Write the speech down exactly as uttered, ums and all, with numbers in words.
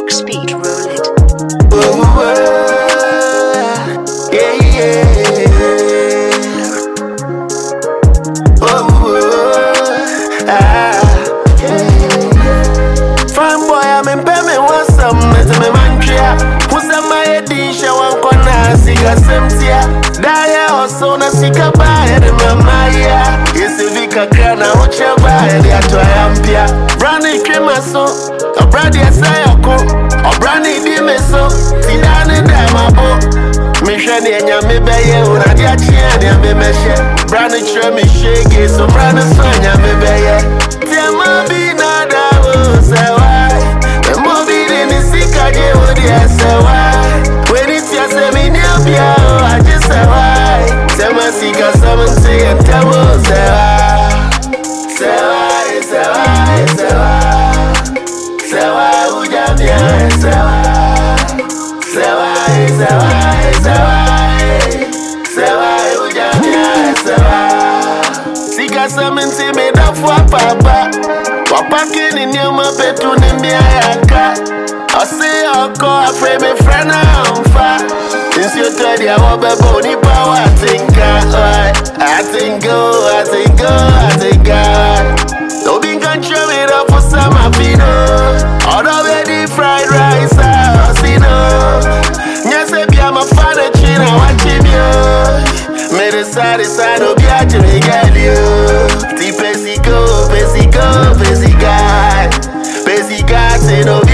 Dark speed, roll it. Oh, oh, yeah, yeah. Oh, oh, ah. Fine boy, I'm in payment. What's up, man? Me man tria. Who's a my edition? One corner, cigar semtia. Daya also na sika buy the mamaya. Yes, if you can cry now, what you buy? The atoyampia. Brandy crema so. A brandy asayako. A brandy di meso. Tidane damabo. Mishani enya me beye. Una dia chia dia me meshe. Brandy tre me shake. So brandy sonya me beye. Tiama bi nada wo sewai. Me mobi di ni sika je wo dia sewai. When it's ya se mi nyabia. I just sewai. Sema sika seventy and tabo sewai. Sewai, sewai, sewai. Sewai ujamia, sewai. Sewai, sewai, sewai. Sewai ujamia, sewai. Sika seventy me da fwa papa. Wapake ni nyuma petu ni miayaka. Ose oko afre me frena amfa. Since you told ya wabebo ni power tinka. I think go, I think go, I think go. So be control it up for some afino. Order ready fried rice, I see no. Yes, if you're my father, china, watch him yo. Me decide, decide, no be a jimmy get you. Ti pesico, pesico, pesica. Pesica, say no